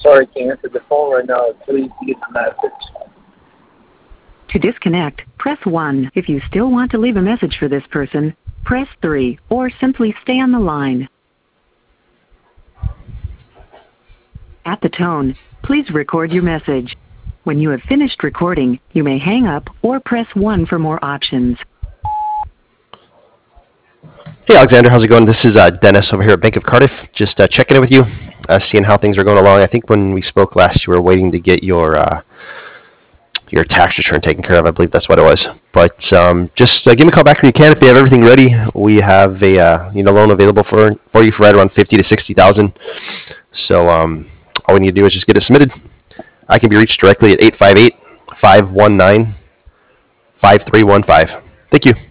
sorry, I can't answer the phone right now. Please leave a message. To disconnect, press 1. If you still want to leave a message for this person, press 3, or simply stay on the line. At the tone, please record your message. When you have finished recording, you may hang up or press 1 for more options. Hey Alexander, how's it going? This is Dennis over here at Bank of Cardiff. Just checking in with you, seeing how things are going along. I think when we spoke last, you were waiting to get your tax return taken care of. I believe that's what it was. But just give me a call back when you can. If you have everything ready, we have a loan available for you for right around 50 to 60,000. So all we need to do is just get it submitted. I can be reached directly at 858-519-5315. Thank you.